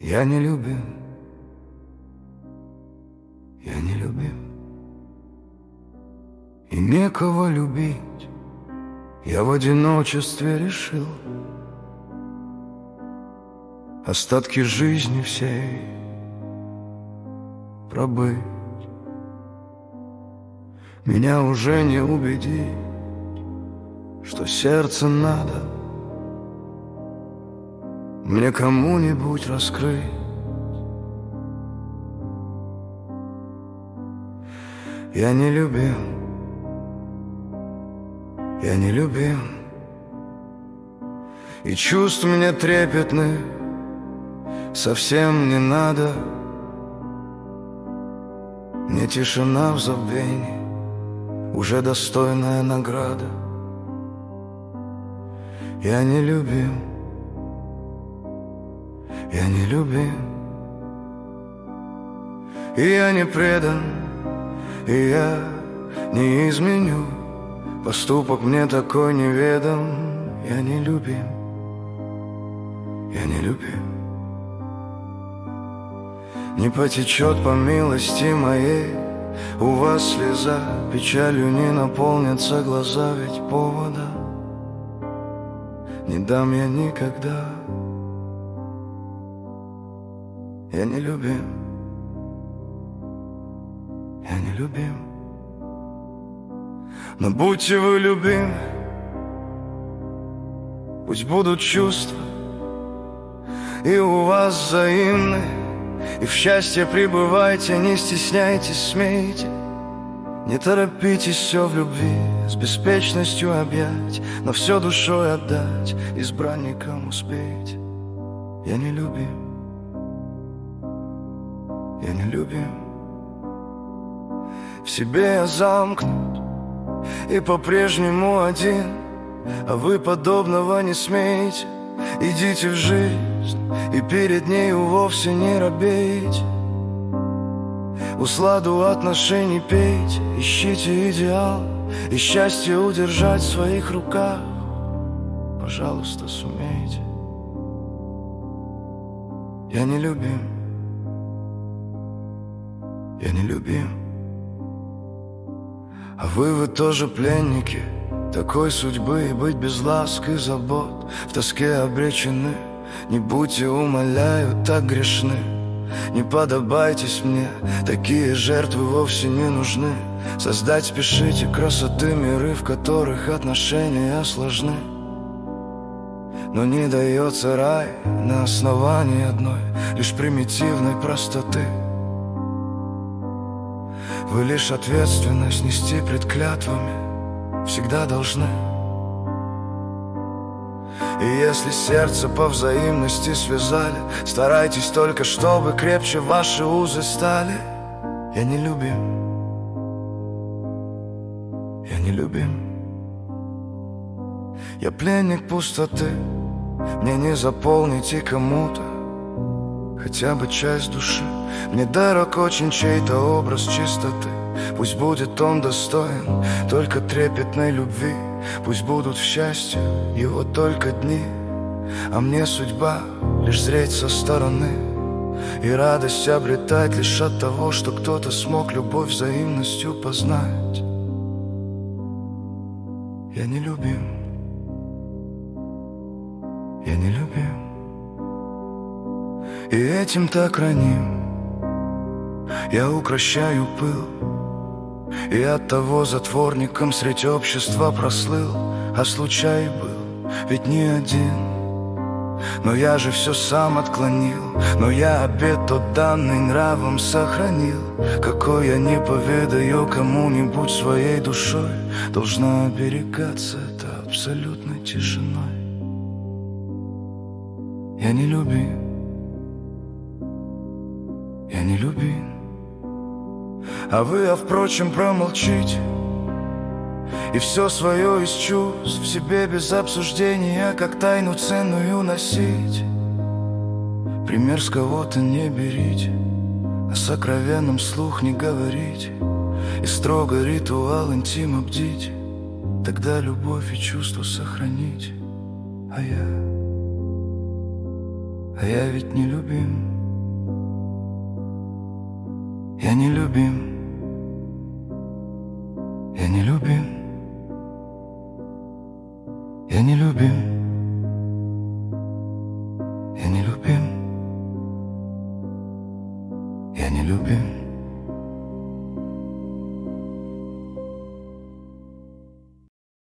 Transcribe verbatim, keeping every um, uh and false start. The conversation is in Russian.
Я не любим, я не любим, и некого любить. Я в одиночестве решил остатки жизни всей пробыть. Меня уже не убедить, что сердце надо мне кому-нибудь раскрыть. Я не любил, я не любил, и чувств мне трепетных совсем не надо. Мне тишина в забвении уже достойная награда. Я не любил, я не любил, и я не предан, и я не изменю. Поступок мне такой неведом. Я не любим, я не любим. Не потечет по милости моей у вас слеза, печалью не наполнятся глаза, ведь повода не дам я никогда. Я не любим, я не любим. Но будьте вы любимы, пусть будут чувства и у вас взаимны, и в счастье пребывайте, не стесняйтесь, смейте. Не торопитесь все в любви с беспечностью объять, но все душой отдать избранникам успейте. Я не любим, я не любим. В себе я замкнут и по-прежнему один, а вы подобного не смеете. Идите в жизнь и перед нею вовсе не робейте. Усладу отношений пейте, ищите идеал и счастье удержать в своих руках. Пожалуйста, сумейте. Я не любим, я не любим. А вы, вы тоже пленники такой судьбы, и быть без ласк и забот в тоске обречены. Не будьте, умоляю, так грешны. Не подобайтесь мне, такие жертвы вовсе не нужны. Создать спешите красоты миры, в которых отношения сложны. Но не дается рай на основании одной лишь примитивной простоты. Вы лишь ответственность нести пред клятвами всегда должны. И если сердце по взаимности связали, старайтесь только, чтобы крепче ваши узы стали. Я не любим, я не любим. Я пленник пустоты, мне не заполнить и кому-то хотя бы часть души. Мне дорог очень чей-то образ чистоты. Пусть будет он достоин только трепетной любви. Пусть будут в счастье его только дни, а мне судьба лишь зреть со стороны и радость обретать лишь от того, что кто-то смог любовь взаимностью познать. Я не любим, я не любим, и этим так раним. Я укращаю пыл, и оттого затворником средь общества прослыл. А случай был ведь не один, но я же все сам отклонил. Но я обет тот данный нравом сохранил. Какой я не поведаю кому-нибудь своей душой, должна оберегаться это абсолютной тишиной. Я не любим, я не любим. А вы, а впрочем, промолчите и все свое из чувств в себе без обсуждения, как тайну ценную носите. Пример с кого-то не берите, о сокровенном слух не говорите, и строго ритуал интима бдите. Тогда любовь и чувство сохраните. А я, а я ведь не любим. Я не любим, я не любим, я не любим, я не любим, я не любим.